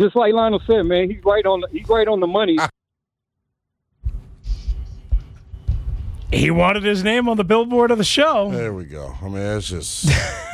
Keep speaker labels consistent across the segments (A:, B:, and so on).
A: just like Lionel said, man, he's right on the money.
B: He wanted his name on the billboard of the show.
C: There we go. I mean, it's just.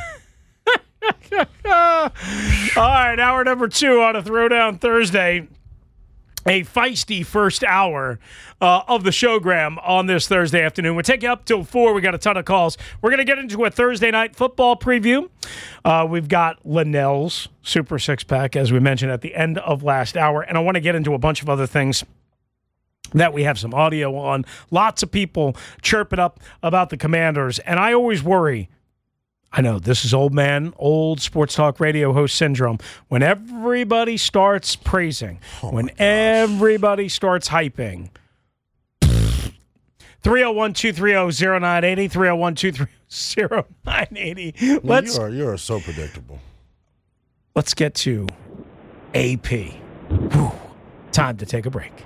B: All right, hour number 2 on a Throwdown Thursday. A feisty first hour of the showgram on this Thursday afternoon. We'll take you up till 4. We got a ton of calls. We're going to get into a Thursday night football preview. We've got Linnell's Super Six-Pack, as we mentioned at the end of last hour. And I want to get into a bunch of other things that we have some audio on. Lots of people chirping up about the Commanders. And I always worry, I know this is old sports talk radio host syndrome. When everybody starts praising, when everybody starts hyping, 301-230-0980, 301-230-0980.
C: You are so predictable.
B: Let's get to AP. Whew. Time to take a break.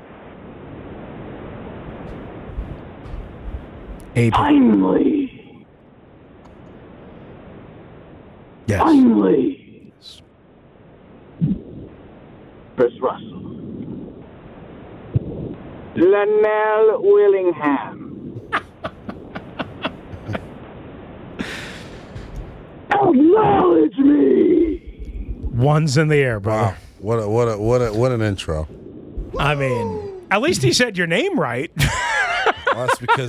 B: AP.
D: Finally.
B: Yes.
D: Finally. Chris Russell. Linnell Willingham. Acknowledge me.
B: One's in the air, brother.
C: Wow. What an intro.
B: I mean, at least he said your name right.
C: Well, that's because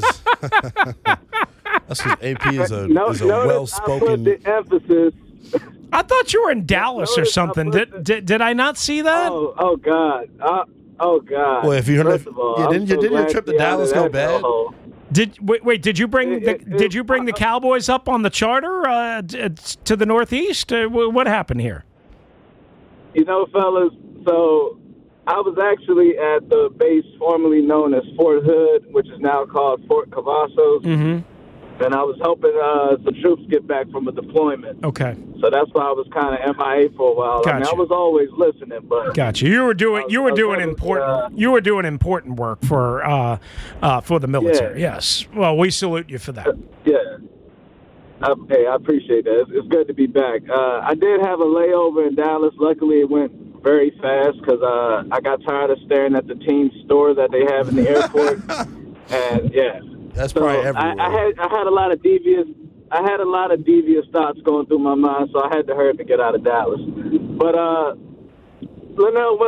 C: AP is a well-spoken.
D: I put the emphasis.
B: I thought you were in Dallas or something. Did I not see that?
D: Oh God. Oh God.
C: Well, if you heard, didn't your trip to Dallas go bad?
B: Did you bring the Cowboys up on the charter to the Northeast? What happened here?
D: You know, fellas. So I was actually at the base formerly known as Fort Hood, which is now called Fort Cavazos.
B: Mm-hmm.
D: And I was helping some troops get back from a deployment.
B: Okay.
D: So that's why I was kind of MIA for a while.
B: Gotcha.
D: I mean, I was always listening, but
B: gotcha. You were doing important work for the military.
D: Yeah.
B: Yes. Well, we salute you for that.
D: Yeah. Hey, I appreciate that. It's good to be back. I did have a layover in Dallas. Luckily, it went very fast because I got tired of staring at the team store that they have in the airport. And yeah.
C: That's probably everywhere.
D: I had a lot of devious thoughts going through my mind, so I had to hurry to get out of Dallas. But Linnell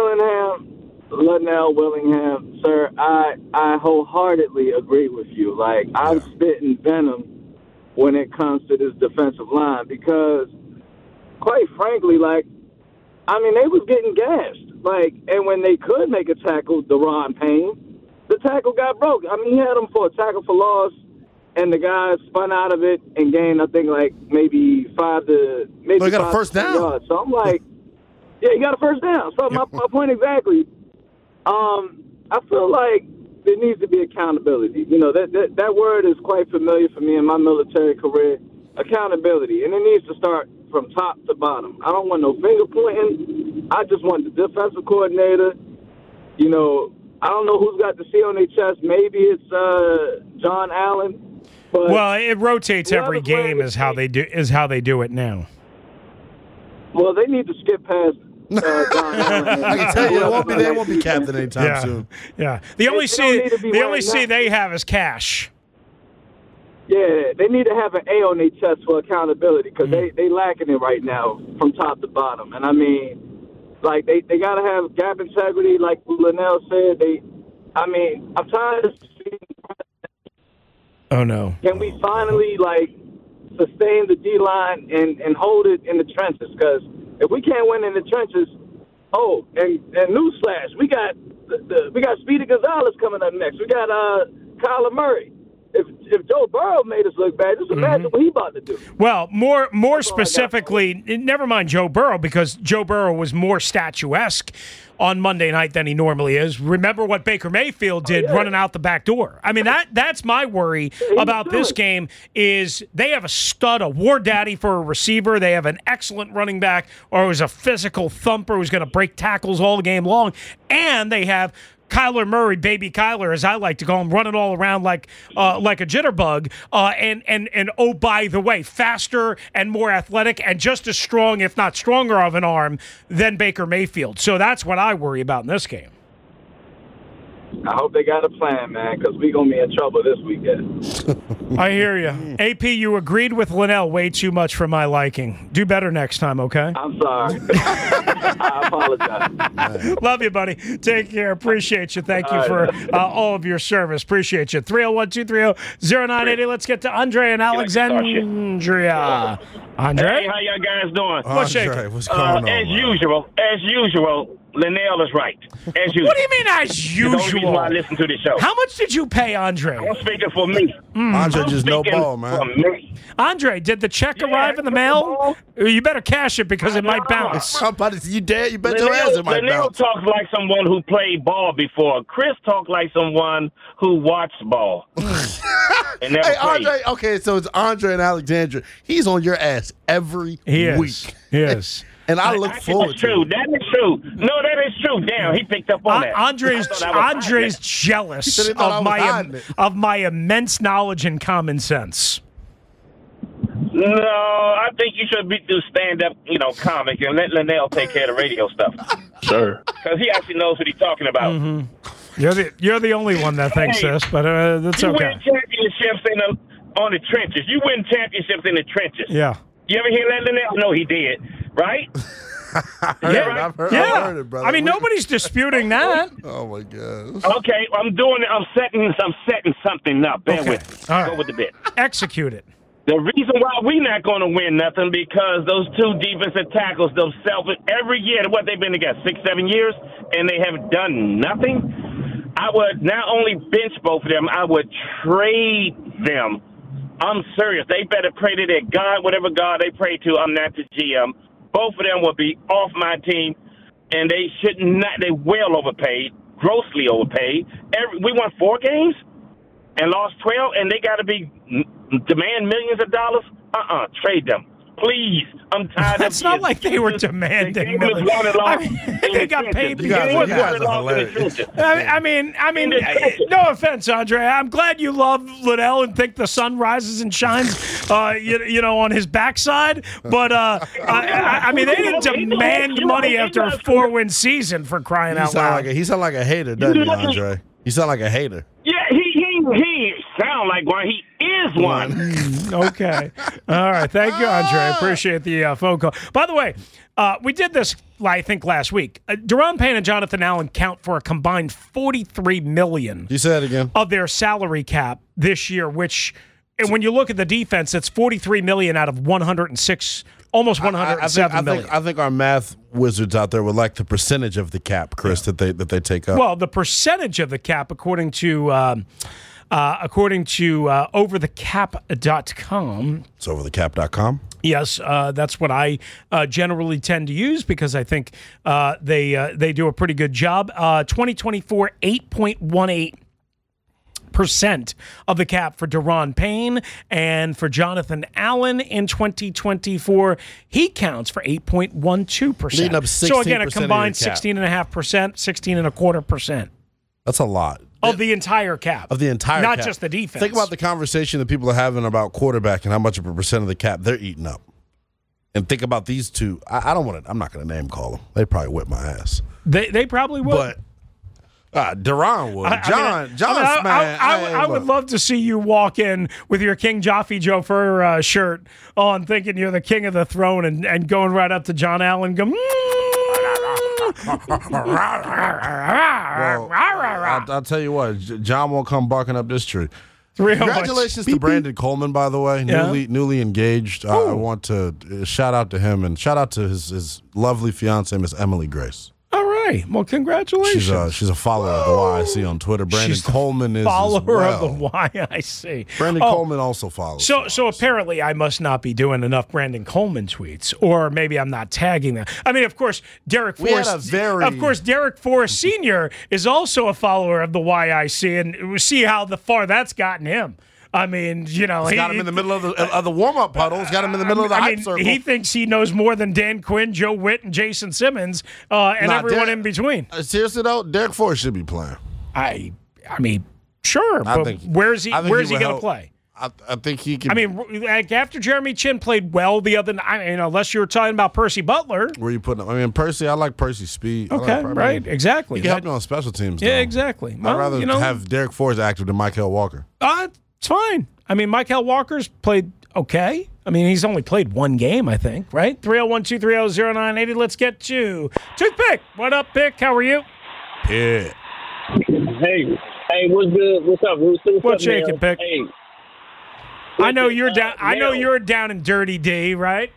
D: Willingham, sir, I wholeheartly agree with you. Like, I'm spitting venom when it comes to this defensive line because, quite frankly, like, I mean, they was getting gashed. Like, and when they could make a tackle, Daron Payne, the tackle got broke. I mean, he had him for a tackle for loss, and the guy spun out of it and gained, I think, like maybe 5 to maybe.
C: But he got a first down.
D: Yards. So I'm like, yeah, he got a first down. So my point exactly. I feel like there needs to be accountability. You know, that word is quite familiar for me in my military career. Accountability, and it needs to start from top to bottom. I don't want no finger pointing. I just want the defensive coordinator. You know, I don't know who's got the C on their chest. Maybe it's John Allen. But
B: well, it rotates every game is how they do it now.
D: Well, they need to skip past John Allen.
C: I can tell you, they won't be captain anytime soon.
B: Yeah, the only C they have is cash.
D: Yeah, they need to have an A on their chest for accountability because they lacking it right now from top to bottom. And I mean, like they got to have gap integrity, like Linnell said. I'm tired of seeing.
B: Oh no!
D: Can we finally sustain the D line and hold it in the trenches? Because if we can't win in the trenches, and newsflash, we got Speedy Gonzalez coming up next. We got Kyler Murray. If Joe Burrow made us look bad, just imagine what he about to do.
B: Well, more specifically, never mind Joe Burrow, because Joe Burrow was more statuesque on Monday night than he normally is. Remember what Baker Mayfield did running out the back door. I mean, that's my worry about this game is they have a stud, a war daddy for a receiver. They have an excellent running back, or who's a physical thumper who's going to break tackles all game long. And they have Kyler Murray, baby Kyler, as I like to call him, running all around like a jitterbug, and oh, by the way, faster and more athletic and just as strong, if not stronger of an arm than Baker Mayfield. So that's what I worry about in this game.
D: I hope they got a plan, man, because we're going to be in trouble this weekend.
B: I hear you. AP, you agreed with Linnell way too much for my liking. Do better next time, okay?
D: I'm sorry. I apologize.
B: Love you, buddy. Take care. Appreciate you. Thank you for all of your service. Appreciate you. 301-230-0980. Let's get to Andre and Alexandria. Andre?
E: Hey, how y'all guys doing?
B: What's
C: going on?
E: As usual, Linnell is right. As usual.
B: What do you mean as
E: The only reason
B: usual?
E: why I listen to the show.
B: How much did you pay Andre?
E: I'm speaking for me.
C: Andre just no
E: Speaking
C: ball, man.
E: for me.
B: Andre, did the check arrive in the mail? You better cash it because it might bounce.
C: You dad, you bet your ass it might
E: Linnell
C: bounce.
E: talks like someone who played ball before. Chris talks like someone who watched ball. And never
C: Hey,
E: played.
C: Andre, okay, so it's Andre and Alexandria. He's on your ass every week.
B: He is.
C: And I look forward
E: That's
C: to
E: true.
C: it.
E: That is true. No, that is true. Damn, he picked up on that.
B: Andre's
E: I thought I was hiding
B: Andre's
E: it.
B: jealous
C: He said he thought I was hiding it.
B: of my immense knowledge and common sense.
E: No, I think you should do stand-up, comic, and let Linnell take care of the radio stuff.
F: Sure.
E: Because he actually knows what he's talking about.
B: You're the only one that thinks
E: Hey,
B: this, but that's
E: You
B: okay.
E: win championships on the trenches. You win championships in the trenches.
B: Yeah.
E: You ever hear that, Linnell? No, he did. Right?
C: I've heard it, brother.
B: I mean, nobody's disputing that.
C: Oh my God.
E: Okay, I'm doing it. I'm setting something up. Bear
B: Okay.
E: with me.
B: All right.
E: Go with the bit.
B: Execute it.
E: The reason why we're not going to win nothing because those two defensive tackles themselves every year, what they've been together 6-7 years, and they have done nothing. I would not only bench both of them, I would trade them. I'm serious. They better pray to their God, whatever God they pray to. I'm not the GM. Both of them will be off my team, and they should not. They well overpaid, grossly overpaid. We won 4 games and lost 12, and they got to be demand millions of dollars. Trade them, please. I'm tired.
B: It's not like they were demanding millions. I mean, they got paid.
C: You guys are hilarious.
B: I mean, no offense, Andre. I'm glad you love Linnell and think the sun rises and shines, on his backside. But I mean, they didn't demand money after a 4-win season for crying out loud.
C: He sound like a hater, doesn't he, Andre? You sound like a hater.
E: Yeah, he sound like one. He is one.
B: Okay. All right. Thank you, Andre. I appreciate the phone call. By the way, we did this, I think, last week. Deron Payne and Jonathan Allen count for a combined $43 million.
C: You say it again.
B: Of their salary cap this year, which, and when you look at the defense, it's $43 million out of 106, almost 107 million.
C: I think our math wizards out there would like the percentage of the cap, Chris, that they take up.
B: Well, the percentage of the cap, according to overthecap.com.
C: It's overthecap.com.
B: Yes, that's what I generally tend to use because I think they do a pretty good job. 2024, 8.18% of the cap for Deron Payne, and for Jonathan Allen in 2024, he counts for 8.12%.
C: Leading up
B: So again, a
C: 16%
B: combined
C: of your cap.
B: 16.5%, 16.25%.
C: That's a lot.
B: Of the entire cap.
C: Of the entire
B: Not
C: cap.
B: just the defense.
C: Think about the conversation that people are having about quarterback and how much of a percent of the cap they're eating up. And think about these two. I'm not going to name call them. They probably whip my ass.
B: They probably will.
C: But Deron would.
B: I would love to see you walk in with your King Jaffe Joffer shirt on, thinking you're the king of the throne, and going right up to John Allen, go.
C: I'll tell you what, John won't come barking up this tree.
B: Real
C: Congratulations to Brandon Coleman, by the way, newly engaged. I want to shout out to him and shout out to his lovely fiance, Miss Emily Grace.
B: All right. Well, congratulations.
C: She's a follower of the YIC on Twitter. Brandon Coleman is
B: follower
C: as well.
B: of the YIC.
C: Brandon Coleman also follows.
B: So apparently I must not be doing enough Brandon Coleman tweets, or maybe I'm not tagging them. I mean, of course, Derek Forrest Sr. is also a follower of the YIC, and we see how far that's gotten him. I mean,
C: He's got him in the middle of the warm-up puddle. He's got him in the middle of the hype circle.
B: He thinks he knows more than Dan Quinn, Joe Witt, and Jason Simmons, and everyone in between.
C: Seriously, though, Derek Forrest should be playing.
B: I mean, sure, but where's he going to play?
C: I think he can.
B: I mean, like after Jeremy Chin played well the other night, unless you were talking about Percy Butler.
C: Where you putting him? I mean, Percy, I like Percy's speed.
B: Okay, right, exactly.
C: He can help you on special teams.
B: Yeah,
C: though.
B: exactly.
C: I'd rather have Derek Forrest active than Michael Walker.
B: It's fine. I mean, Michael Walker's played okay. I mean, he's only played one game, I think, right? 301-230-0980. Let's get to Toothpick. What up, Pick? How are you?
C: Yeah.
E: Hey, what's good? What's up, Rooster?
B: What's shaking, Pick?
E: Hey.
B: I know you're down. I know you're down in Dirty D, right?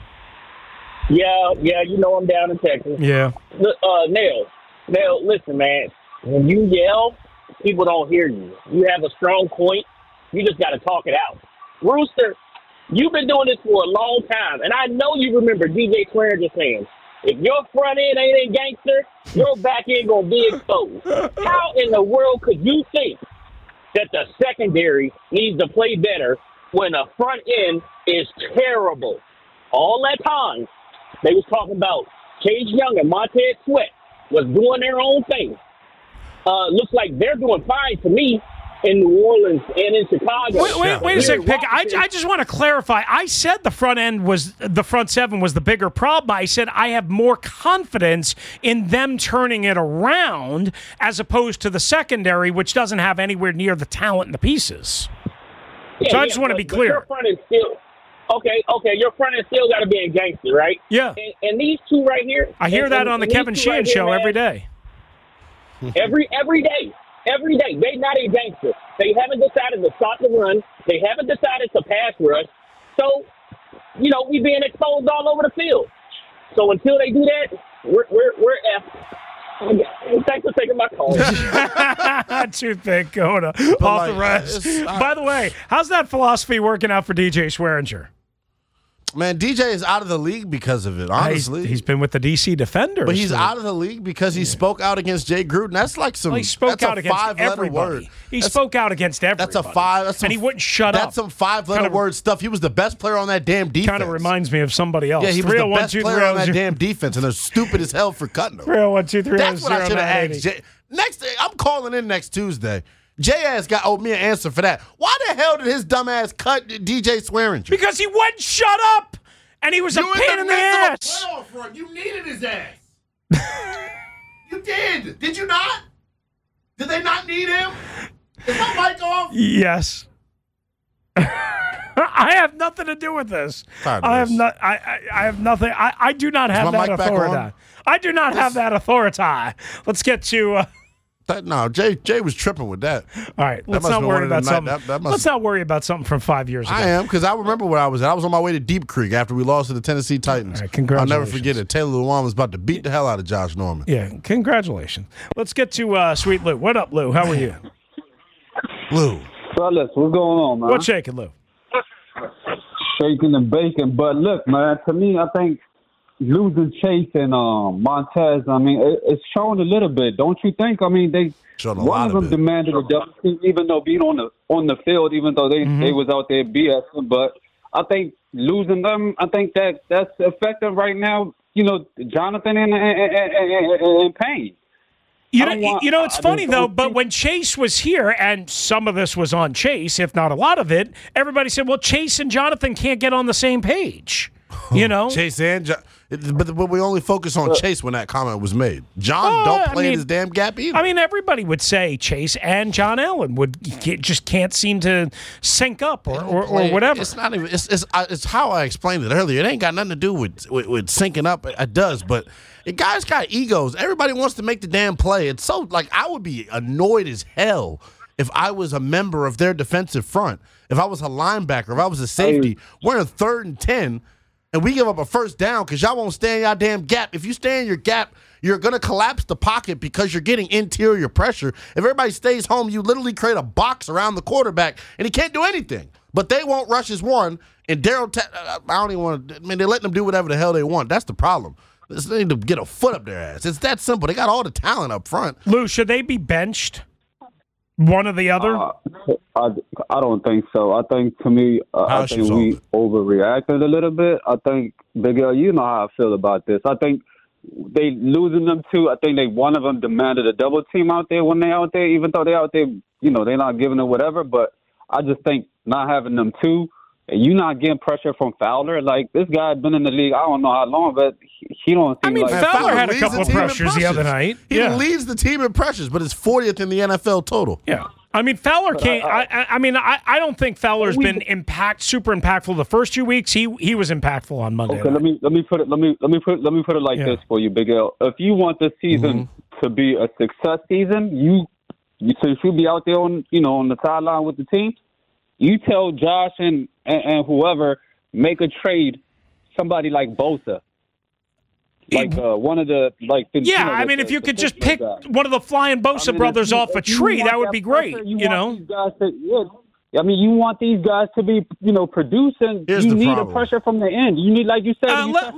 E: Yeah, you know I'm down in Texas.
B: Yeah.
E: Nail, listen, man. When you yell, people don't hear you. You have a strong point. You just got to talk it out. Rooster, you've been doing this for a long time, and I know you remember DJ Swearinger saying, if your front end ain't a gangster, your back end going to be exposed. How in the world could you think that the secondary needs to play better when the front end is terrible? All that time, they was talking about Cage Young and Montez Sweat was doing their own thing. Looks like they're doing fine to me in New Orleans and in Chicago.
B: Wait a second, Pick. I just want to clarify. I said the front seven was the bigger problem. I said I have more confidence in them turning it around as opposed to the secondary, which doesn't have anywhere near the talent and the pieces. So I just want to be clear.
E: Your front is still okay. Your front is still got to be a gangster, right?
B: Yeah.
E: And these two right here.
B: I hear that on the Kevin Sheehan show every day.
E: Every day. They not a gangster. They haven't decided to stop the run. They haven't decided to pass rush. So, we being exposed all over the field. So until they do that, we're F. Thanks for taking my call.
B: Toothpick going off the rest. By the way, how's that philosophy working out for DJ Swearinger?
C: Man, DJ is out of the league because of it, honestly.
B: He's been with the D.C. Defenders.
C: But he's out of the league because he spoke out against Jay Gruden. That's like some.
B: Well, he spoke out against everybody.
C: Word.
B: He spoke out against everybody.
C: That's a five.
B: And he wouldn't shut up.
C: That's some five-letter word stuff. He was the best player on that damn defense.
B: Kind of reminds me of somebody else.
C: Yeah, he was the best player on that damn defense, and they're stupid as hell for cutting him.
B: 301-230-0980.
C: That's what I should have asked Jay. I'm calling in next Tuesday. J-Ass owed me an answer for that. Why the hell did his dumb ass cut DJ Swearinger?
B: Because he wouldn't shut up. And he was a pain in the ass.
C: You needed his ass. You did. Did you not? Did they not need him? Is my mic off?
B: Yes. I have nothing to do with this. I have nothing. I do not have that authority. I do not have that authority. Let's get to.
C: Jay was tripping with that.
B: All right, let's not worry about something. Let's not worry about something from 5 years ago.
C: I am, because I remember where I was at. I was on my way to Deep Creek after we lost to the Tennessee Titans.
B: Right, congratulations.
C: I'll never forget it. Taylor Lewan was about to beat the hell out of Josh Norman.
B: Yeah, congratulations. Let's get to Sweet Lou. What up, Lou? How are you?
C: Lou.
A: Fellas, what's going on, man?
B: What's shaking, Lou?
A: Shaking and baking. But look, man, to me, I think losing Chase and Montez, I mean, it's shown a little bit, don't you think? I mean, one of them demanded a double team, even though being on the field, even though they was out there BSing. But I think losing them, I think that's effective right now. Jonathan and Payne.
B: It's funny, though, but when Chase was here, and some of this was on Chase, if not a lot of it, everybody said, well, Chase and Jonathan can't get on the same page.
C: Chase and but we only focus on Chase when that comment was made. John don't play in his damn gap either.
B: I mean, everybody would say Chase and John Allen just can't seem to sync up or whatever.
C: It's not even. It's how I explained it earlier. It ain't got nothing to do with syncing up. It does, but guys got egos. Everybody wants to make the damn play. It's so I would be annoyed as hell if I was a member of their defensive front. If I was a linebacker, if I was a safety, we're in 3rd and 10. And we give up a first down because y'all won't stay in y'all damn gap. If you stay in your gap, you're going to collapse the pocket because you're getting interior pressure. If everybody stays home, you literally create a box around the quarterback, and he can't do anything. But they won't rush his one, and Daryl, I don't even want to, they're letting them do whatever the hell they want. That's the problem. They need to get a foot up their ass. It's that simple. They got all the talent up front.
B: Lou, should they be benched? One or the other?
A: I don't think so. I think, to me, I think we overreacted a little bit. I think, Big L, you know how I feel about this. I think they losing them two. I think one of them demanded a double team out there when they out there, even though they out there, they're not giving it whatever. But I just think not having them two, you not getting pressure from Fowler. Like, this guy had been in the league, I don't know how long, but he don't seem like...
B: Fowler had a couple of pressures the other night.
C: He leads the team in pressures, but it's 40th in the NFL total.
B: Yeah. I mean, Fowler can't... I don't think Fowler's been super impactful the first 2 weeks. He was impactful on Monday.
A: Okay,
B: night.
A: let me put it like this for you, Big L. If you want the season to be a success season, you should be out there on the sideline with the team. You tell Josh and whoever, make a trade, somebody like Bosa. Like one of the
B: if you could just pick one of the flying Bosa brothers off a tree, that would be great.
A: You want these guys to be, producing. You need a pressure from the end. You need, like you said.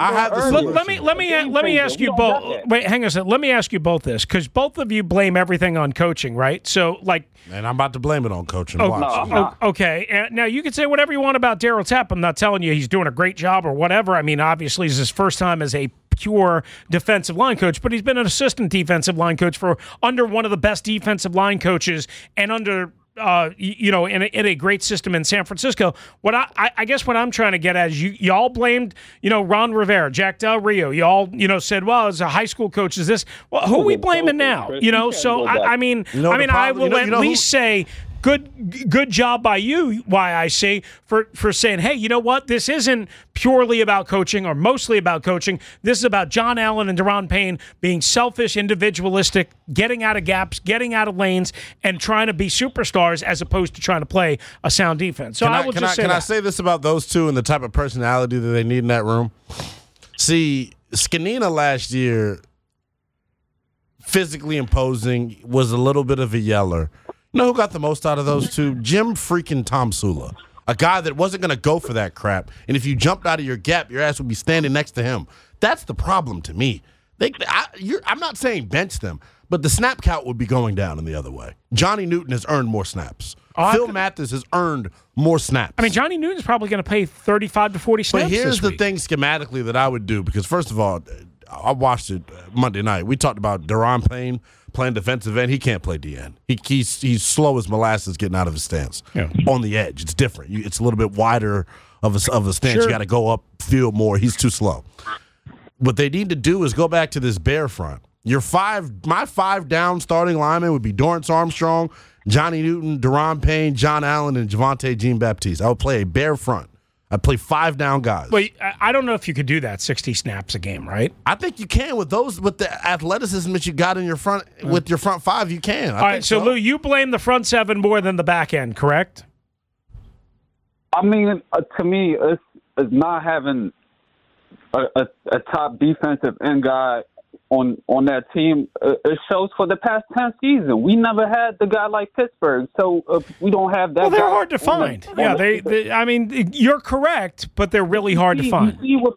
B: Let me ask you both. Wait, hang on a second. Let me ask you both this, because both of you blame everything on coaching, right? So,
C: and I'm about to blame it on coaching.
B: Okay. Now you can say whatever you want about Darryl Tapp. I'm not telling you he's doing a great job or whatever. I mean, obviously, it's his first time as a pure defensive line coach, but he's been an assistant defensive line coach for under one of the best defensive line coaches and under in a great system in San Francisco. What I guess what I'm trying to get at is y'all blamed, Ron Rivera, Jack Del Rio. Y'all, said, well, as a high school coach, is this, well, who are we blaming now? So I will at least say, Good job by you, YIC, for saying, hey, you know what? This isn't purely about coaching or mostly about coaching. This is about John Allen and Daron Payne being selfish, individualistic, getting out of gaps, getting out of lanes, and trying to be superstars as opposed to trying to play a sound defense. So
C: Can I say this about those two and the type of personality that they need in that room? See, Scanina last year, physically imposing, was a little bit of a yeller. You know who got the most out of those two? Jim freaking Tomsula, a guy that wasn't going to go for that crap. And if you jumped out of your gap, your ass would be standing next to him. That's the problem to me. I'm not saying bench them, but the snap count would be going down in the other way. Johnny Newton has earned more snaps. Phil Mathis has earned more snaps.
B: I mean, Johnny Newton's probably going to play 35 to 40 snaps.
C: But here's the
B: week.
C: thing schematically that I would do, because first of all, I watched it Monday night. We talked about Daron Payne playing defensive end. He can't play DN. He's slow as molasses getting out of his stance on the edge. It's different. It's a little bit wider of a stance. Sure. You got to go up field more. He's too slow. What they need to do is go back to this bear front. My five down starting linemen would be Dorrance Armstrong, Johnny Newton, Daron Payne, John Allen, and Javonte Jean-Baptiste. I would play a bear front. I'd play 5 down guys.
B: Well, I don't know if you could do that 60 snaps a game, right?
C: I think you can with the athleticism that you got in your front with your front 5. You can.
B: All right, so Lou, you blame the front 7 more than the back end, correct?
A: I mean, to me, it's not having a top defensive end guy on that team. It shows for the past 10 seasons. We never had the guy like Pittsburgh, so we don't have that.
B: Well, they're hard to find. They I mean, you're correct, but they're really hard to find.
A: You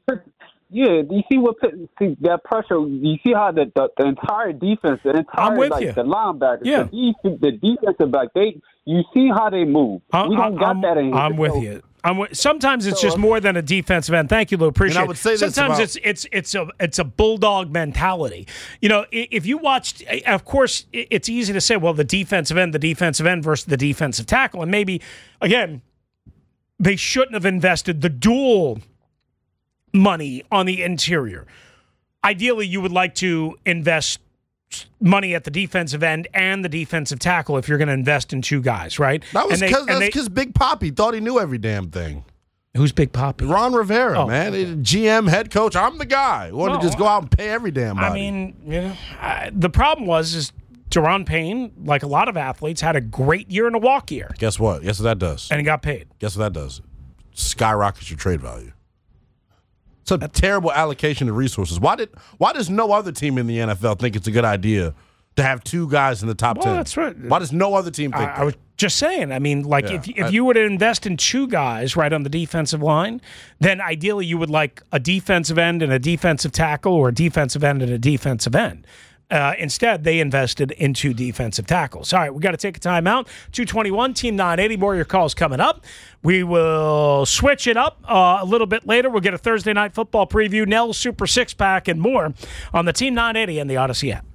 A: see that pressure. You see how the entire defense, the linebackers, the defensive back, you see how they move. We don't got that in here.
B: I'm with you. Sometimes it's just more than a defensive end. Thank you, Lou. Appreciate it.
C: I would say
B: sometimes it's a bulldog mentality. If you watched, of course, it's easy to say, well, the defensive end versus the defensive tackle, and maybe again, they shouldn't have invested the dual money on the interior. Ideally, you would like to invest money at the defensive end and the defensive tackle if you're going to invest in 2 guys, right?
C: That was because Big Papi thought he knew every damn thing.
B: Who's Big Papi?
C: Ron Rivera, man. GM, head coach. I'm the guy. Wanted to just go out and pay every damn body.
B: I mean, the problem was Daron Payne, like a lot of athletes, had a great year and a walk year.
C: Guess what? Guess what that does?
B: And he got paid.
C: Guess what that does? Skyrockets your trade value. It's a terrible allocation of resources. Why does no other team in the NFL think it's a good idea to have 2 guys in the top 10?
B: That's right.
C: Why does no other team think that?
B: I was just saying. I mean, if you were to invest in 2 guys right on the defensive line, then ideally you would like a defensive end and a defensive tackle, or a defensive end and a defensive end. Instead, they invested into defensive tackles. All right, we got to take a timeout. 2:21, Team 980. More of your calls coming up. We will switch it up a little bit later. We'll get a Thursday Night Football preview, Nell's Super Six Pack, and more on the Team 980 and the Odyssey app.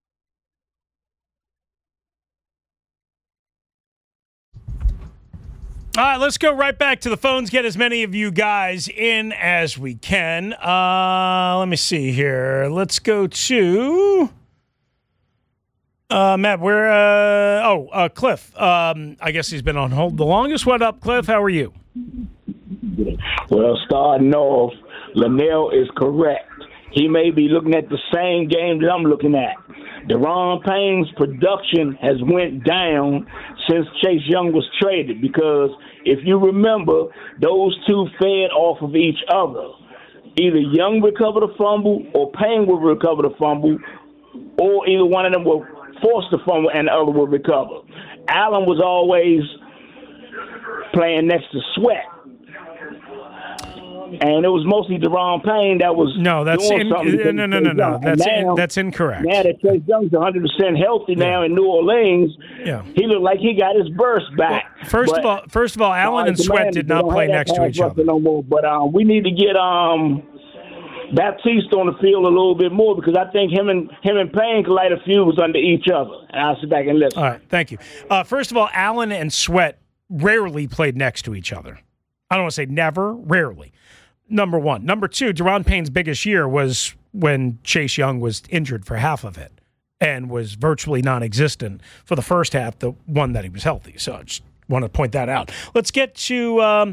B: All right, let's go right back to the phones, get as many of you guys in as we can. Let me see here. Let's go to Matt, Cliff. I guess he's been on hold the longest. What up, Cliff? How are you?
F: Well, starting off, Linnell is correct. He may be looking at the same game that I'm looking at. Deron Payne's production has went down since Chase Young was traded because if you remember, those two fed off of each other. Either Young recovered a fumble or Payne would recover the fumble, or either one of them will force the fumble and the other will recover. Allen was always playing next to Sweat. And it was mostly Deron Payne that was
B: no. That's that's incorrect.
F: Now that Chase Young's 100% healthy now in New Orleans, he looked like he got his burst back.
B: First of all, Allen and Sweat did not play next to each other
F: no more. But we need to get Baptiste on the field a little bit more because I think him and Payne can light a fuse under each other. And I'll sit back and listen.
B: All right, thank you. First of all, Allen and Sweat rarely played next to each other. I don't want to say never, rarely. Number one. Number two, Deron Payne's biggest year was when Chase Young was injured for half of it and was virtually non-existent for the first half, the one that he was healthy. So I just want to point that out. Let's get to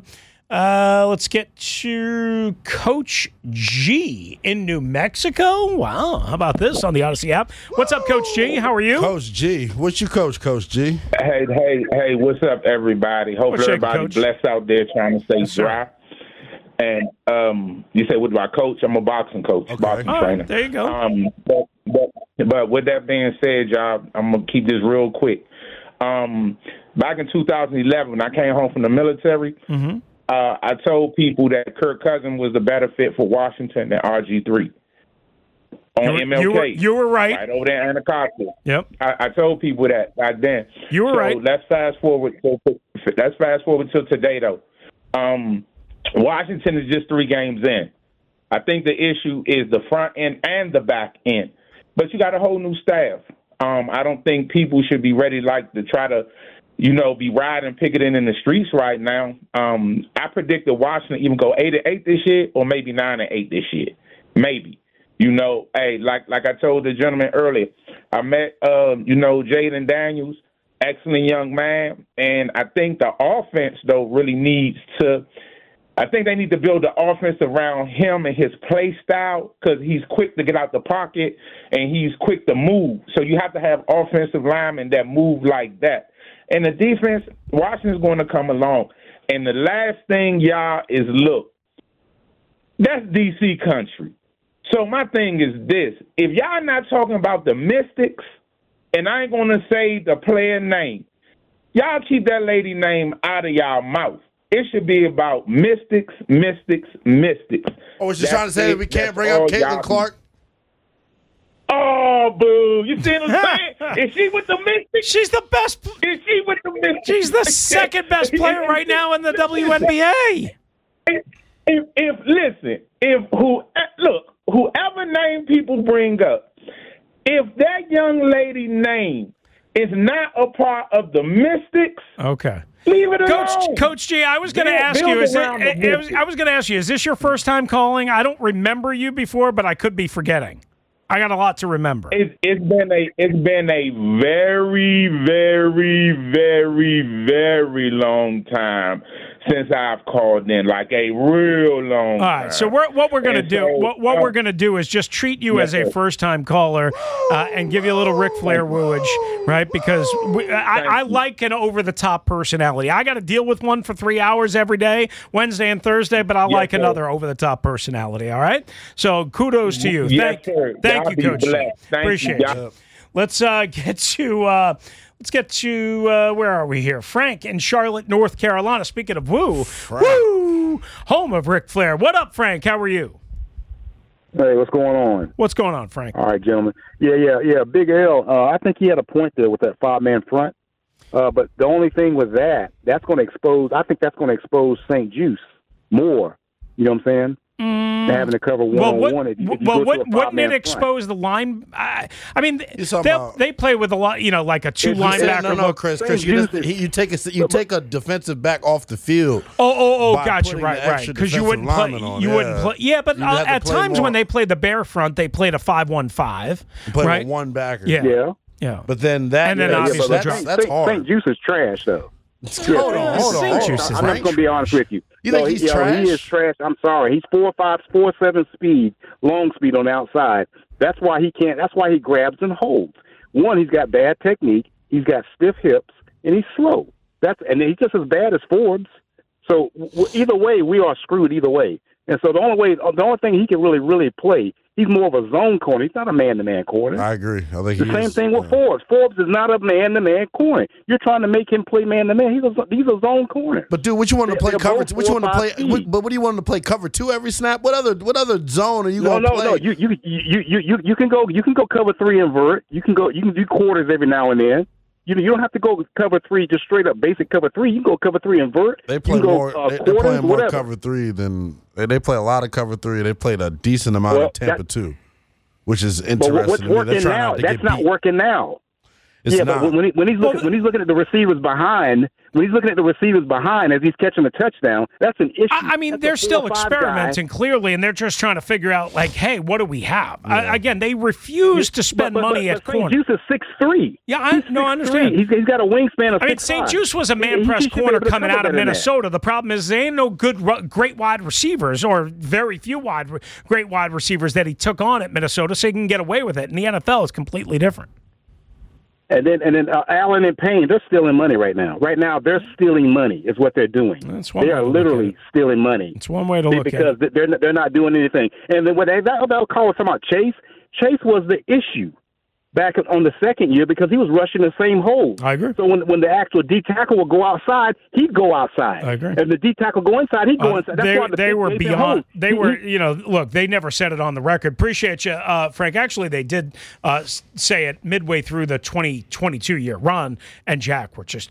B: Coach G in New Mexico. Wow, how about this on the Odyssey app? What's up, Coach G? How are you?
C: Coach G. What you coach, Coach G?
G: Hey, what's up, everybody? Hope everybody blessed out there trying to stay dry. And you say, what do I coach? I'm a boxing coach, boxing trainer.
B: There you go.
G: But with that being said, y'all, I'm going to keep this real quick. Back in 2011, when I came home from the military, I told people that Kirk Cousins was a better fit for Washington than RG3. On MLK.
B: You were right.
G: Right over there in Anacostia.
B: Yep.
G: I told people that back then.
B: You were right.
G: Let's fast forward to today, though. Washington is just 3 games in. I think the issue is the front end and the back end. But you got a whole new staff. I don't think people should be ready to try to, be riding picketing in the streets right now. I predict that Washington even go 8-8 this year or maybe 9-8 this year. Maybe. Hey, like I told the gentleman earlier, I met, Jaden Daniels, excellent young man. And I think the offense, though, really needs to – I think they need to build the offense around him and his play style because he's quick to get out the pocket and he's quick to move. So you have to have offensive linemen that move like that. And the defense, Washington's going to come along. And the last thing, y'all, is look, that's D.C. country. So my thing is this. If y'all not talking about the Mystics, and I ain't going to say the player name, y'all keep that lady name out of y'all mouth. It should be about Mystics.
C: Oh, was you trying to say that we can't bring up Caitlin Clark?
G: Oh, boo. You see what I'm saying? Is she with the Mystics?
B: She's the best.
G: Is she with the Mystics?
B: She's the second best player right now in the WNBA.
G: Whoever name people bring up, if that young lady name is not a part of the Mystics,
B: okay.
G: Leave it alone.
B: Coach G, I was going to ask you, is this your first time calling? I don't remember you before, but I could be forgetting. I got a lot to remember.
G: It's been a very, very, very, very long time since I've called in, like a real long time.
B: All right, so what we're going to do, what we're going to do is just treat you as a first-time caller and give you a little Ric Flair wooage, right? Because I like an over-the-top personality. I got to deal with one for 3 hours every day, Wednesday and Thursday, but I like another over-the-top personality, all right? So kudos to you. Thank you, Coach. Appreciate it. Let's get to where are we here? Frank in Charlotte, North Carolina. Speaking of woo, home of Ric Flair. What up, Frank? How are you?
H: Hey, what's going on?
B: What's going on, Frank?
H: All right, gentlemen. Yeah. Big L, I think he had a point there with that 5-man front. But the only thing with that's going to expose, I think that's going to expose St. Juice more. You know what I'm saying? Having to cover one-on-one.
B: Wouldn't it expose the line? I mean, they play with a lot, like a two linebacker.
C: No, Chris, you take a defensive back off the field.
B: Gotcha, right. Because you wouldn't play. Yeah, but at times when they played the Bear front, they played a 5-1-5.
C: Right, a one backer.
B: Yeah.
C: But then obviously that's hard.
H: St. Juice is trash, though.
C: Hold on.
H: I'm just going to be honest with you.
C: You think he's trash?
H: He is trash. I'm sorry. He's 4.5, 4.7 speed, long speed on the outside. That's why he can't. That's why he grabs and holds. One, he's got bad technique. He's got stiff hips, and he's slow. And he's just as bad as Forbes. So either way, we are screwed either way. And so the only thing he can really play, he's more of a zone corner. He's not a man-to-man corner.
C: I agree. I think
H: the same thing with Forbes. Forbes is not a man-to-man corner. You're trying to make him play man-to-man. He's a zone corner.
C: But dude, what you want to play cover? Which one to play? But what do you want to play cover 2 every snap? What other zone are you going to play?
H: No. You can go cover 3 invert. You can do quarters every now and then. You don't have to go cover 3, just straight up basic cover 3. You can go cover 3 invert.
C: They play more. They're playing more cover 3 than they play a lot of cover 3. They played a decent amount of Tampa 2, which is interesting.
H: But what's working now? That's not working now. But when he's looking at the receivers behind, as he's catching a touchdown, that's an issue.
B: I mean, they're still experimenting clearly, and they're just trying to figure out, hey, what do we have? Yeah. Again, they refuse to spend money at corner.
H: St. Juice is 6'3".
B: Yeah, I understand.
H: He's got a wingspan of 6'5".
B: I mean, St. Juice was a man-press corner coming out of Minnesota. The problem is they ain't no great wide receivers, or very few great wide receivers that he took on at Minnesota, so he can get away with it. And the NFL is completely different.
H: And then Allen and Payne, they're stealing money right now. Right now, they're stealing money is what they're doing. They are literally stealing money.
B: It's one way to look at it.
H: Because they're not doing anything. And then when that call was talking about Chase was the issue back on the second year because he was rushing the same hole.
B: I agree.
H: So when the actual D tackle would go outside, he'd go outside.
B: I agree.
H: And the D tackle go inside, he'd go inside. That's why
B: they were beyond. They were, look, they never said it on the record. Appreciate you, Frank. Actually, they did say it midway through the 2022 year. Ron and Jack were just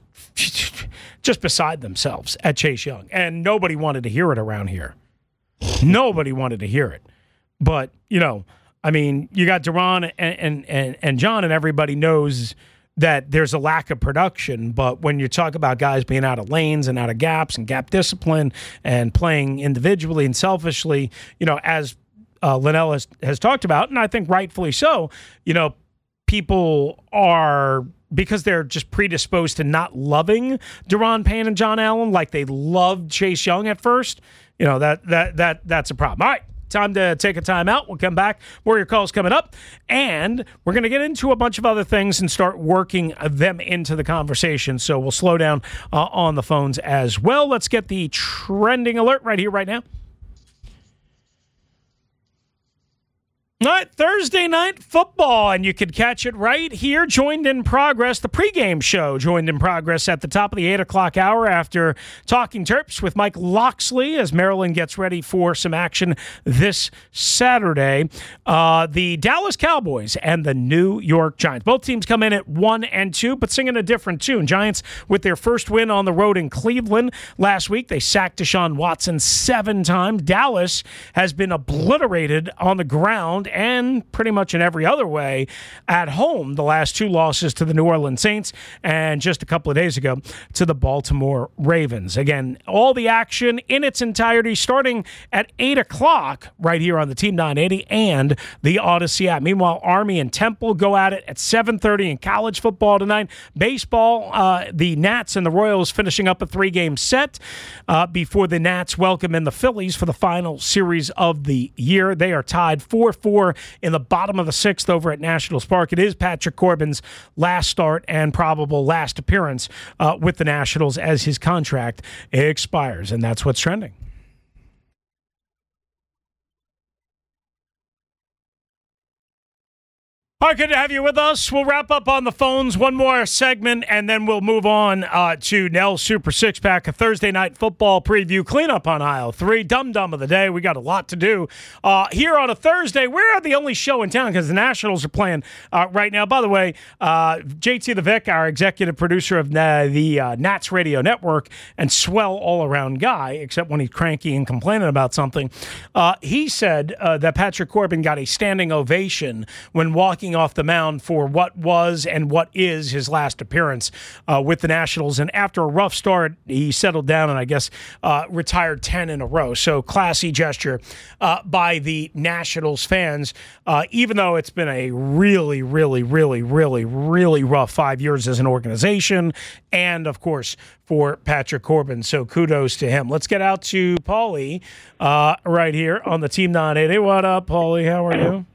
B: beside themselves at Chase Young, and nobody wanted to hear it around here. Nobody wanted to hear it, but I mean, you got Duran and John, and everybody knows that there's a lack of production. But when you talk about guys being out of lanes and out of gaps and gap discipline and playing individually and selfishly, as Linnell has talked about, and I think rightfully so, people are, because they're just predisposed to not loving Duran Payne and John Allen like they loved Chase Young at first, that's a problem. All right. Time to take a timeout. We'll come back. More of your calls coming up. And we're going to get into a bunch of other things and start working them into the conversation. So we'll slow down on the phones as well. Let's get the trending alert right here, right now. All right, Thursday night football, and you can catch it right here. Joined in progress, the pregame show joined in progress at the top of the 8 o'clock hour after Talking Terps with Mike Loxley as Maryland gets ready for some action this Saturday. The Dallas Cowboys and the New York Giants. Both teams come in at 1 and 2, but singing a different tune. Giants with their first win on the road in Cleveland last week. They sacked Deshaun Watson 7 times. Dallas has been obliterated on the ground and pretty much in every other way at home. The last 2 losses to the New Orleans Saints and just a couple of days ago to the Baltimore Ravens. Again, all the action in its entirety starting at 8 o'clock right here on the Team 980 and the Odyssey app. Meanwhile, Army and Temple go at it at 7:30 in college football tonight. Baseball, the Nats and the Royals finishing up a 3-game set before the Nats welcome in the Phillies for the final series of the year. They are tied 4-4 in the bottom of the 6th over at Nationals Park. It is Patrick Corbin's last start and probable last appearance with the Nationals as his contract expires, and that's what's trending. All right, good to have you with us. We'll wrap up on the phones, one more segment, and then we'll move on to Nell's Super Six Pack, a Thursday night football preview, cleanup on aisle 3, dum-dum of the day. We got a lot to do here on a Thursday. We're the only show in town because the Nationals are playing right now. By the way, JT the Vic, our executive producer of the Nats Radio Network and swell all-around guy, except when he's cranky and complaining about something, he said that Patrick Corbin got a standing ovation when walking off the mound for what was and what is his last appearance with the Nationals. And after a rough start, he settled down and I guess retired 10 in a row. So classy gesture by the Nationals fans, even though it's been a really, really, really, really, really rough 5 years as an organization and, of course, for Patrick Corbin. So kudos to him. Let's get out to Paulie right here on the Team 980. What up, Paulie? How are you?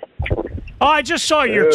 B: Oh, I just saw your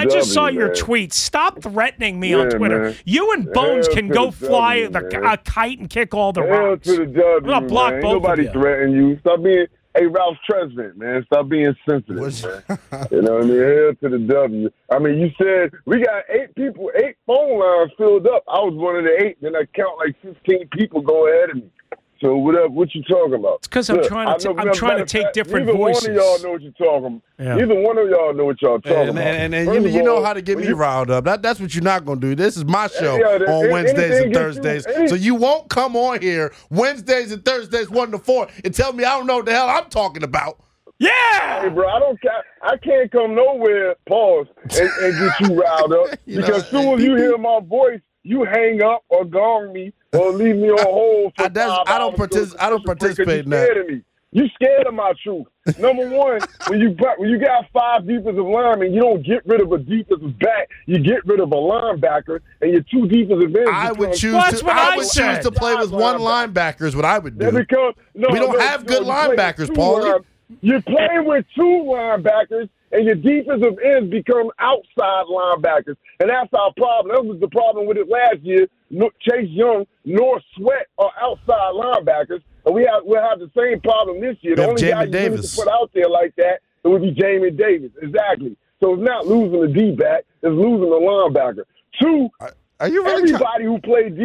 B: tweet. Stop threatening me on Twitter. Man. You and Bones can go fly a kite and kick all the rocks.
I: To the W,
B: I'm gonna block both
I: Nobody
B: of you.
I: threatening you. Stop being Ralph Tresvant, man. Stop being sensitive, man. You know what I mean? Hell to the W. I mean, you said we got 8 people, 8 phone lines filled up. I was one of the 8. Then I count like 15 people go ahead of me. So what you talking about?
B: It's because I'm trying to take different voices.
I: Neither one of y'all know what you're talking about.
B: Yeah.
I: Neither one of y'all know what y'all talking about.
C: And you know how to get me riled up. That's what you're not going to do. This is my show on Wednesdays and Thursdays. So you won't come on here Wednesdays and Thursdays 1 to 4 and tell me I don't know what the hell I'm talking about.
B: Yeah!
I: Hey, bro, I can't come nowhere, pause, and get you riled up. Because as soon as you hear my voice, you hang up or gong me or leave me on hold for 5 hours.
C: I don't participate in that.
I: You scared of my truth. Number one, when you got 5 defensive linemen, you don't get rid of a defensive back. You get rid of a linebacker, and your 2 defensive ends.
C: I would choose to play with 1 linebacker is what I would do. We don't have good linebackers, Paulie.
I: You're playing with 2 linebackers, and your defensive ends become outside linebackers. And that's our problem. That was the problem with it last year. Chase Young nor Sweat are outside linebackers. And we'll have the same problem this year. The only guy you need to put out there like that, it would be Jamin Davis. Exactly. So it's not losing the D-back. It's losing the linebacker. 2,
C: are you really
I: everybody who played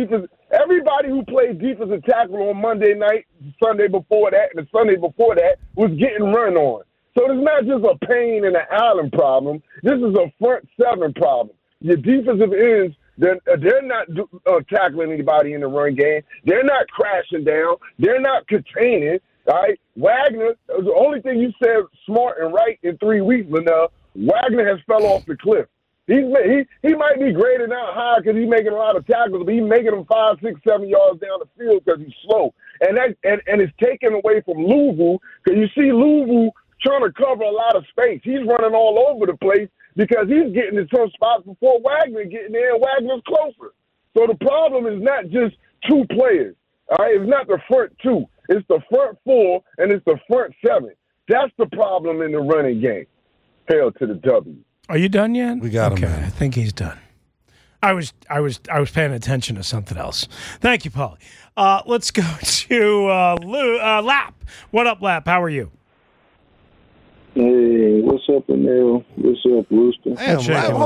I: defensive tackle on Monday night, Sunday before that, and the Sunday before that was getting run on. So it's not just a Payne and an Allen problem. This is a front 7 problem. Your defensive ends, they're not tackling anybody in the run game. They're not crashing down. They're not containing. All right, Wagner. The only thing you said smart and right in 3 weeks, Linnell. Wagner has fell off the cliff. He might be graded out high because he's making a lot of tackles, but he's making them 5, 6, 7 yards down the field because he's slow. And it's taken away from Louvu because you see Louvu trying to cover a lot of space. He's running all over the place because he's getting to some spots before Wagner getting there, and Wagner's closer. So the problem is not just 2 players. All right, it's not the front 2. It's the front 4 and it's the front 7. That's the problem in the running game. Hell to the W.
B: Are you done yet?
C: We got him.
B: Okay, I think he's done. I was paying attention to something else. Thank you, Paulie. Let's go to Lap. What up, Lap? How are you?
J: Hey, what's up, Emil? What's up, Rooster?
C: Damn,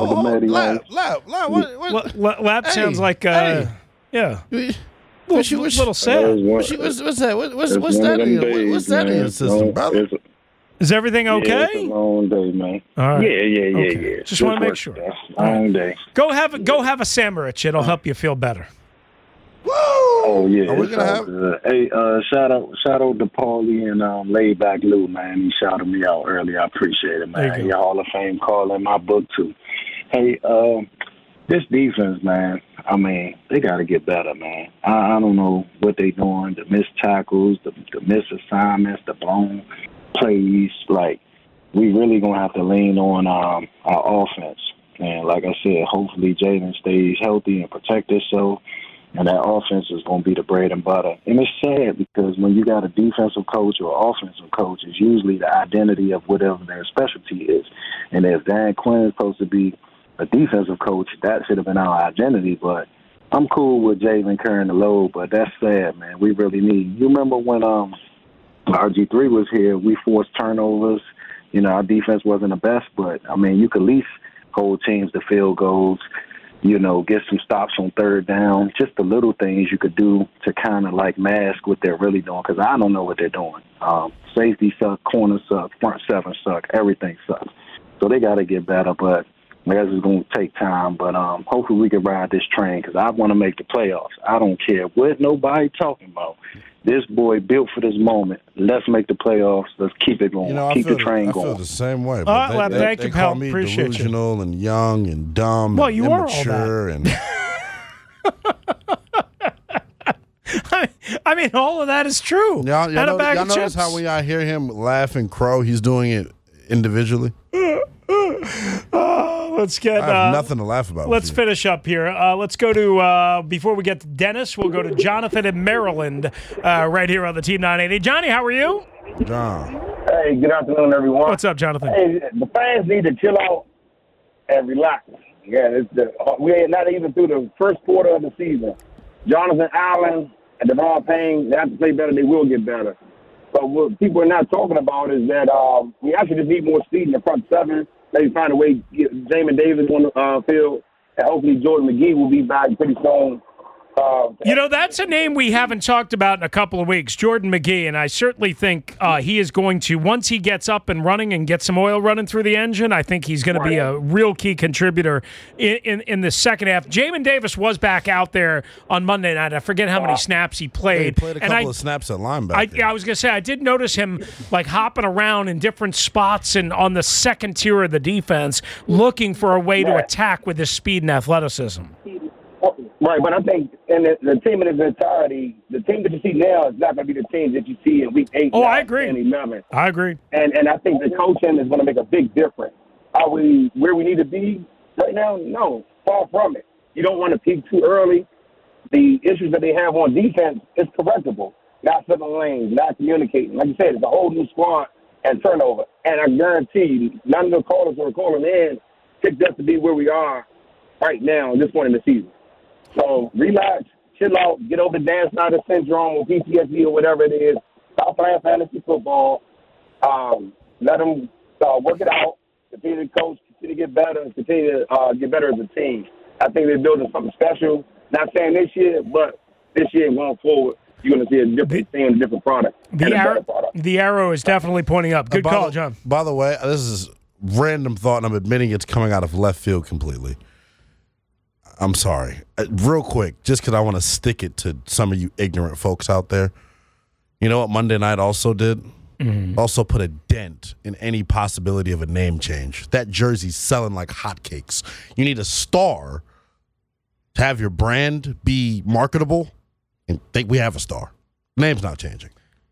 B: Lap sounds like yeah. Little sad.
C: What's that? What's that in your system, brother?
B: Is everything okay?
J: Yeah, it's a long day, man.
B: All right.
J: Yeah.
B: Just want to make sure.
J: Long day.
B: Go have a sandwich. It'll help you feel better.
C: Woo!
J: Oh yeah.
C: Are we gonna have?
J: Hey, shout out to Paulie and Laid Back Lou, man. He shouted me out earlier. I appreciate it, man. Your Hall of Fame call in my book too. Hey, this defense, man. I mean, they got to get better, man. I don't know what they doing. The missed tackles, the missed assignments, the blown plays. Like, we really gonna have to lean on our offense. And like I said, hopefully Jalen stays healthy and protect himself. And that offense is going to be the bread and butter. And it's sad because when you got a defensive coach or offensive coach, it's usually the identity of whatever their specialty is. And if Dan Quinn is supposed to be a defensive coach, that should have been our identity. But I'm cool with Jalen carrying the load, but that's sad, man. We really need. You remember when RG3 was here, we forced turnovers. You know, our defense wasn't the best, but, I mean, you could at least hold teams to field goals, you know, get some stops on third down, just the little things you could do to kind of, like, mask what they're really doing, because I don't know what they're doing. Safety suck, corners suck, front seven suck, everything sucks. So they got to get better, but I guess it's going to take time. But hopefully we can ride this train because I want to make the playoffs. I don't care what nobody talking about. This boy built for this moment. Let's make the playoffs. Let's keep it going.
C: You know,
J: keep the train going.
C: I feel the same way.
B: Well, thank you,
C: they call
B: pal.
C: me
B: Appreciate
C: delusional and young and dumb
B: Well,
C: and
B: you are all
C: immature. And
B: I mean, all of that is true.
C: y'all notice how when I hear him laugh and crow, he's doing it individually?
B: Let's get.
C: I have nothing to laugh about.
B: Let's finish up here. Let's go to before we get to Dennis. We'll go to Jonathan in Maryland, right here on the Team 980. Johnny, how are you?
C: John.
K: Hey, good afternoon, everyone.
B: What's up, Jonathan?
K: Hey, the fans need to chill out and relax. Yeah, we ain't not even through the first quarter of the season. Jonathan Allen and Devon Payne, they have to play better. They will get better. But what people are not talking about is that we actually just need more speed in the front seven. Maybe find a way to get Jamin Davis on the field, and hopefully Jordan McGee will be back pretty soon.
B: You know, that's a name we haven't talked about in a couple of weeks, Jordan McGee, and I certainly think he is going to, once he gets up and running and gets some oil running through the engine, I think he's going to be a real key contributor in the second half. Jamin Davis was back out there on Monday night. I forget how many snaps he played.
C: He played a couple of snaps at linebacker.
B: I was going to say, I did notice him like hopping around in different spots and on the second tier of the defense, looking for a way to attack with his speed and athleticism.
K: Right, but I think in the team in its entirety, the team that you see now is not going to be the team that you see in Week 8
B: I agree.
K: and 11.
B: I agree.
K: And I think the coaching is going to make a big difference. Are we where we need to be right now? No, far from it. You don't want to peak too early. The issues that they have on defense is correctable. Not filling lanes, not communicating. Like you said, it's a whole new squad and turnover. And I guarantee you, none of the callers who are calling in picked us to be where we are right now at this point in the season. So relax, chill out, get over the Dan Snyder syndrome or PTSD or whatever it is. Stop playing fantasy football. Let them work it out. Continue to coach, continue to get better, and continue to get better as a team. I think they're building something special. Not saying this year, but this year going forward, you're going to see a different team, a different product.
B: The arrow is definitely pointing up. Good call, John.
C: By the way, this is random thought, and I'm admitting it's coming out of left field completely. I'm sorry. Real quick, just because I want to stick it to some of you ignorant folks out there. You know what Monday night also did? Mm-hmm. Also put a dent in any possibility of a name change. That jersey's selling like hotcakes. You need a star to have your brand be marketable, and think we have a star. Name's not changing.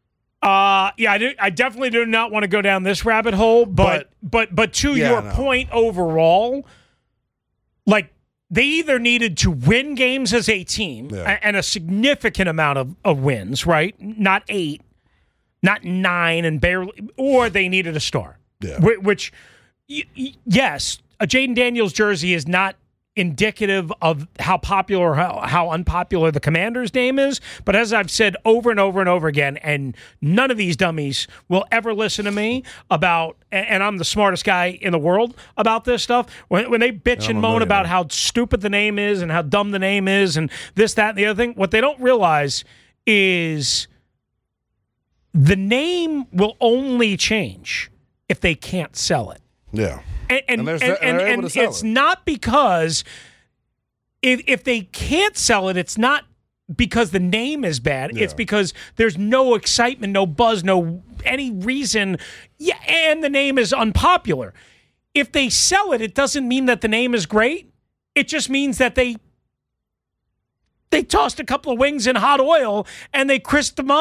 B: I definitely do not want to go down this rabbit hole, but to your point overall, like, they either needed to win games as a team and a significant amount of wins, right? Not 8, not 9 and barely, or they needed a star. Yeah. Which, yes, a Jaden Daniels jersey is not indicative of how popular or how unpopular the Commander's name is. But as I've said over and over and over again, and none of these dummies will ever listen to me about, and I'm the smartest guy in the world about this stuff, when they bitch and moan about how stupid the name is and how dumb the name is and this, that, and the other thing, what they don't realize is the name will only change if they can't sell it.
C: Yeah.
B: And it's not because if they can't sell it, it's not because the name is bad. Yeah. It's because there's no excitement, no buzz, no any reason. Yeah, and the name is unpopular. If they sell it, it doesn't mean that the name is great. It just means that they tossed a couple of wings in hot oil and they crisped them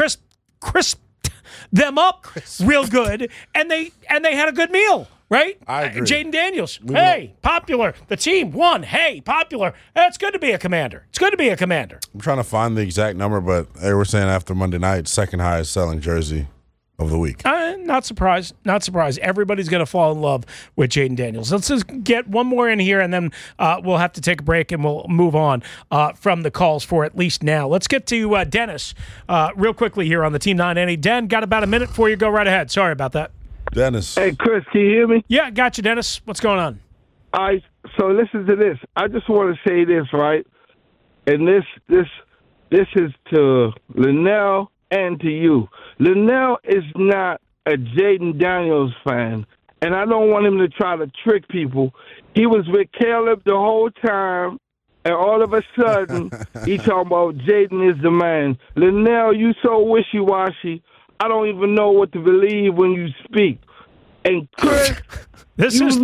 B: up real good, and they had a good meal. Right?
C: I agree.
B: Jaden Daniels. Popular. The team won. Hey, popular. It's good to be a Commander. It's good to be a Commander.
C: I'm trying to find the exact number, but they were saying after Monday night, second highest selling jersey of the week.
B: Not surprised. Not surprised. Everybody's going to fall in love with Jaden Daniels. Let's just get one more in here, and then we'll have to take a break, and we'll move on from the calls for at least now. Let's get to Dennis real quickly here on the Team 980. Den, got about a minute for you. Go right ahead. Sorry about that.
C: Dennis.
I: Hey, Chris, can you hear me?
B: Yeah, got you, Dennis. What's going on?
I: All right, so listen to this. I just want to say this, right? And this is to Linnell and to you. Linnell is not a Jaden Daniels fan, and I don't want him to try to trick people. He was with Caleb the whole time, and all of a sudden, he talking about Jaden is the man. Linnell, you so wishy-washy. I don't even know what to believe when you speak. And Chris,
B: this is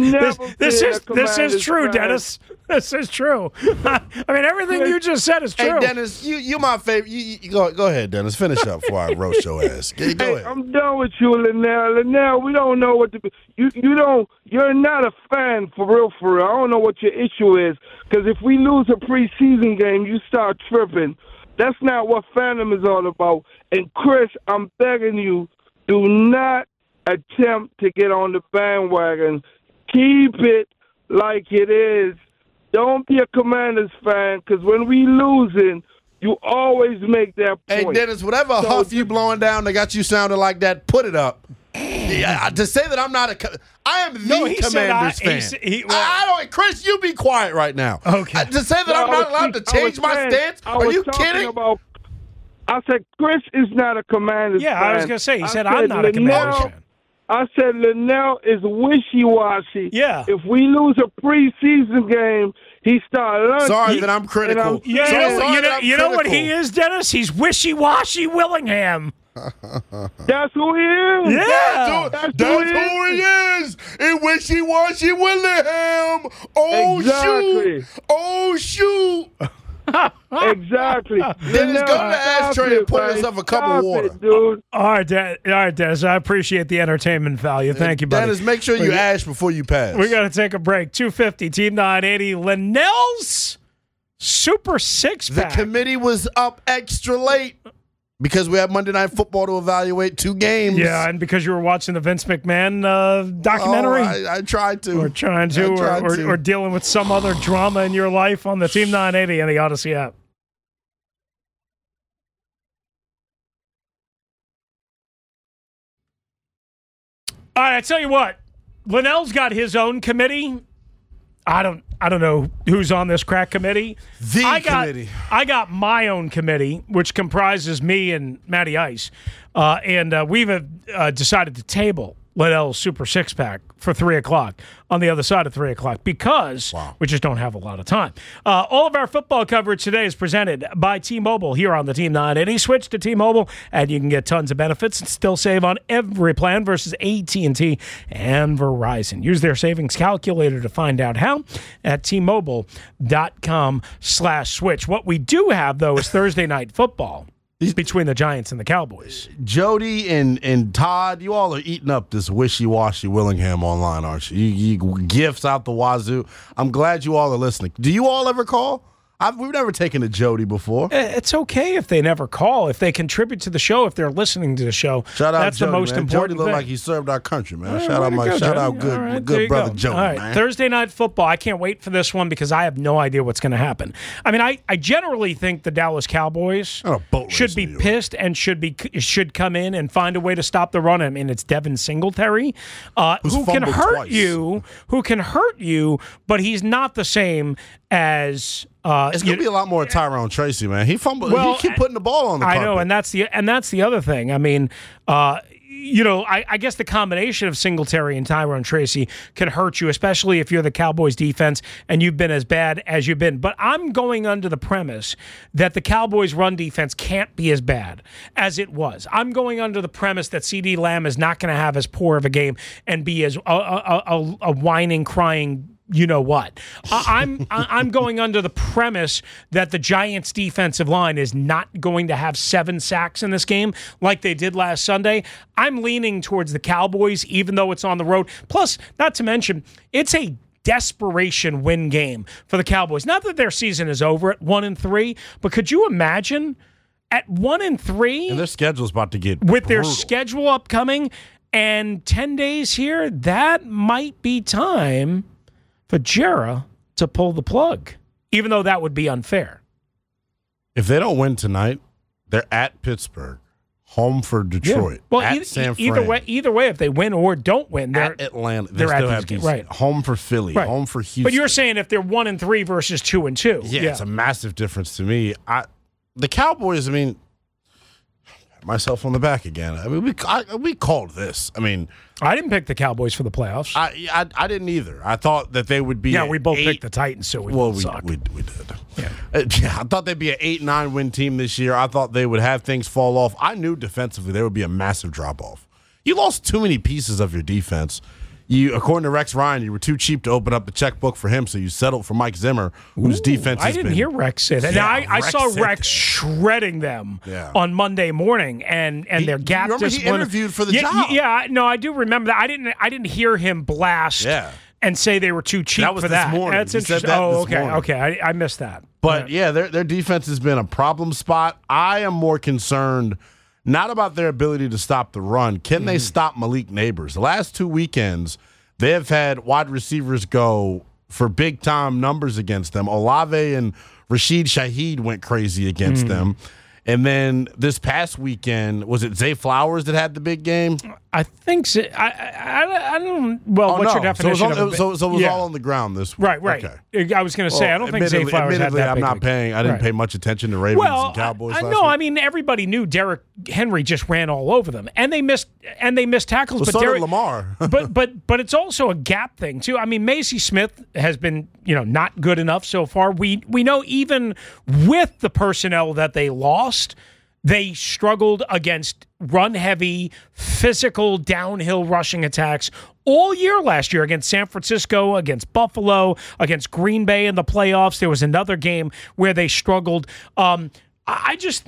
B: true,
I: fan.
B: Dennis. This is true. I mean, everything you just said is true.
C: Hey, Dennis, you my favorite. You go ahead, Dennis. Finish up before I roast your ass. Go ahead.
I: I'm done with you, Linnell. Linnell, we don't know what to be. You're not a fan for real. I don't know what your issue is. Because if we lose a preseason game, you start tripping. That's not what fandom is all about. And Chris, I'm begging you, do not attempt to get on the bandwagon. Keep it like it is. Don't be a Commanders fan, because when we losing, you always make that point.
C: Hey, Dennis, whatever huff you blowing down that got you sounding like that, put it up. Yeah, to say that I'm not I am the Commanders fan. I don't. Chris, you be quiet right now.
B: Okay.
C: To say that I'm not allowed to change my stance? Are you kidding?
I: I said Chris is not a Commanders fan.
B: Yeah, I was going to say, he said I'm not a Commanders fan.
I: I said Linnell is wishy-washy.
B: Yeah.
I: If we lose a preseason game, he started learning.
C: Sorry that I'm critical.
B: You know what he is, Dennis? He's wishy-washy Willingham.
I: That's who he is.
B: Yeah.
C: That's who he is. And wishy-washy Willingham. Oh,
I: exactly.
C: shoot. Oh, shoot.
I: Exactly.
C: Dennis, go to the ashtray and pour yourself a cup of water.
I: Dude.
B: All right, Dennis. I appreciate the entertainment value. Thank you, buddy.
C: Dennis, make sure you ash before you pass.
B: We got to take a break. 250, Team 980. Linnell's Super Six-Pack.
C: The committee was up extra late because we have Monday Night Football to evaluate 2 games.
B: Yeah, and because you were watching the Vince McMahon documentary.
C: I tried to.
B: Or trying to, or dealing with some other drama in your life on the Team 980 and the Odyssey app. All right, I tell you what, Linnell's got his own committee. I don't know who's on this crack committee.
C: Committee.
B: I got my own committee, which comprises me and Matty Ice, and we've decided to table Linnell's Super Six-Pack for 3 o'clock on the other side of 3 o'clock because we just don't have a lot of time. All of our football coverage today is presented by T-Mobile here on the Team 980. Switch to T-Mobile, and you can get tons of benefits and still save on every plan versus AT&T and Verizon. Use their savings calculator to find out how at T-Mobile.com/switch. What we do have, though, is Thursday night football between the Giants and the Cowboys.
C: Jody and Todd, you all are eating up this wishy-washy Willingham online, aren't you? You gifts out the wazoo. I'm glad you all are listening. Do you all ever call? We've never taken a Jody before.
B: It's okay if they never call, if they contribute to the show, if they're listening to the show.
C: Shout out
B: That's
C: Jody,
B: the most
C: man.
B: important
C: Jody looked
B: thing.
C: like he served our country, man.
B: Right,
C: Shout out good brother Jody,
B: All right,
C: man.
B: Thursday night football. I can't wait for this one because I have no idea what's going to happen. I mean, I generally think the Dallas Cowboys should be pissed and should come in and find a way to stop the run. I mean, it's Devin Singletary who can hurt you, but he's not the same as
C: it's going to be a lot more Tyrone Tracy, man. He fumbled. He keep putting the ball on the carpet.
B: I know, and that's the other thing. I mean, I guess the combination of Singletary and Tyrone Tracy can hurt you, especially if you're the Cowboys defense and you've been as bad as you've been. But I'm going under the premise that the Cowboys run defense can't be as bad as it was. I'm going under the premise that CeeDee Lamb is not going to have as poor of a game and be as a whining, crying you know what. I'm going under the premise that the Giants' defensive line is not going to have 7 sacks in this game like they did last Sunday. I'm leaning towards the Cowboys, even though it's on the road. Plus, not to mention, it's a desperation win game for the Cowboys. Not that their season is over at 1-3, but could you imagine at 1-3?
C: And their schedule's about to get
B: with
C: brutal.
B: Their schedule upcoming and 10 days here, that might be time for Jera to pull the plug, even though that would be unfair.
C: If they don't win tonight, they're at Pittsburgh, home for Detroit.
B: Yeah. Well,
C: at San
B: either
C: Fran.
B: way, if they win or don't win, they're
C: at Atlanta.
B: They're
C: still
B: at
C: have
B: these, right.
C: Home for Philly.
B: Right.
C: Home for Houston.
B: But you're saying if they're 1-3 versus 2-2.
C: Yeah, it's a massive difference to me. The Cowboys, I mean, myself on the back again. I mean, we called this. I mean,
B: I didn't pick the Cowboys for the playoffs.
C: I didn't either. I thought that they would be.
B: Yeah, we both picked the Titans, so we suck.
C: We did. Yeah. I thought they'd be an 8-9 win team this year. I thought they would have things fall off. I knew defensively there would be a massive drop off. You lost too many pieces of your defense. According to Rex Ryan, you were too cheap to open up the checkbook for him, so you settled for Mike Zimmer, whose defense has been.
B: I didn't hear Rex say that.
C: Yeah,
B: now, I saw Rex
C: that.
B: shredding them on Monday morning, and their gap discipline.
C: He interviewed for the job.
B: Yeah, no, I do remember that. I didn't hear him blast and say they were too cheap for that.
C: This morning.
B: That's
C: he
B: interesting.
C: Said that this morning.
B: Okay, I missed that.
C: But their defense has been a problem spot. I am more concerned not about their ability to stop the run. Can they stop Malik Neighbors? The last 2 weekends, they have had wide receivers go for big-time numbers against them. Olave and Rashid Shaheed went crazy against them. And then this past weekend, was it Zay Flowers that had the big game?
B: I think so. I don't. Well, what's your definition of it?
C: So it was all on the ground this week.
B: Right.
C: Okay.
B: I was going to say, I don't think Zay Flowers had that big
C: I'm not paying. I didn't pay much attention to Ravens and Cowboys.
B: I mean, everybody knew Derrick Henry just ran all over them, and they missed tackles.
C: Well,
B: but
C: so
B: Derrick
C: did Lamar.
B: but it's also a gap thing too. I mean, Macy Smith has been not good enough so far. We know even with the personnel that they lost, they struggled against run-heavy, physical, downhill rushing attacks all year last year against San Francisco, against Buffalo, against Green Bay in the playoffs. There was another game where they struggled. I just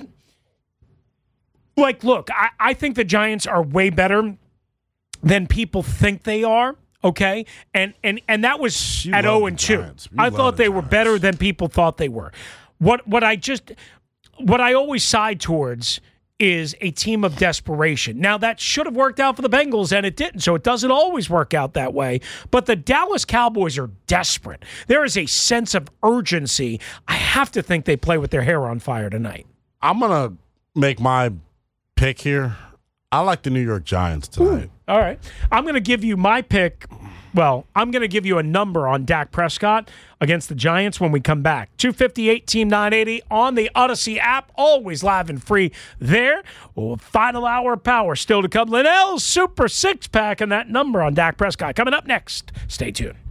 B: look, I think the Giants are way better than people think they are. Okay, and that was at 0-2. I thought they were better than people thought they were. What I always side towards is a team of desperation. Now, that should have worked out for the Bengals, and it didn't, so it doesn't always work out that way. But the Dallas Cowboys are desperate. There is a sense of urgency. I have to think they play with their hair on fire tonight.
C: I'm going to make my pick here. I like the New York Giants tonight.
B: All right. I'm going to give you my pick. Well, I'm going to give you a number on Dak Prescott against the Giants when we come back. 258 Team 980 on the Odyssey app. Always live and free there. Final hour power still to come. Linnell's Super Six Pack and that number on Dak Prescott coming up next. Stay tuned.